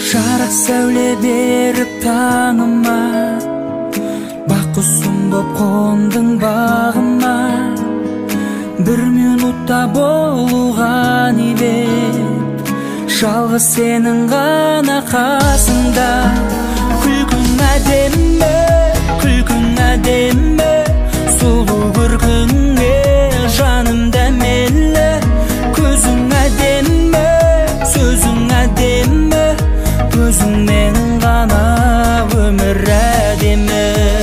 жарық сәуле беріп таңыма, бақ құсым боп қондың бағыма. Бір минутта болуға не бет, жалғыз сенің ғана қасыңда. Күлкің әдемі, күлкің әдемі, сұлу көркіңе жаным дәмелі. Көзің әдемі, сөзің әдемі, өзіңмен ғана өмір әдемі.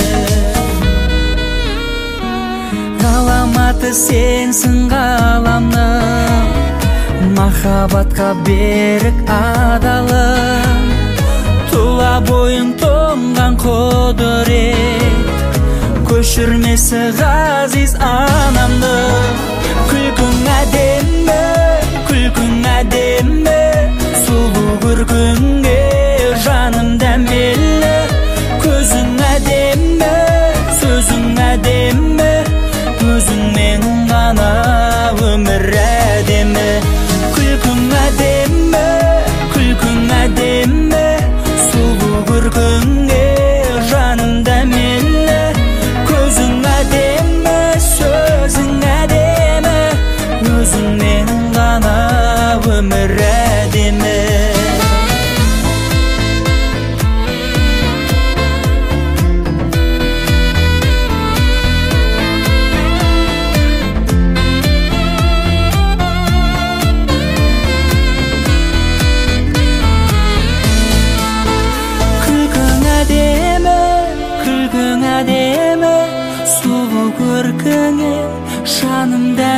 Ғаламаты сенсің ғаламның, махаббатқа берік адалым. Тұла бойың тоңған құдырет, көшірмесі ғазиз анамды. Күлкің әдемі, күлкің әдемі, сұлу көркіңе жаным дәмелі. Көзің әдемі, сөзің әдемі, өзіңмен ғана өмір әдемі. Күлкің әдемі, күлкің әдемі, сұлу көркіңе жаным дәмелі. Көзің әдемі, сөзің әдемі, өзіңмен ғана өмір әдемі. Күлкің әдемі, сұлу көркіңе жаным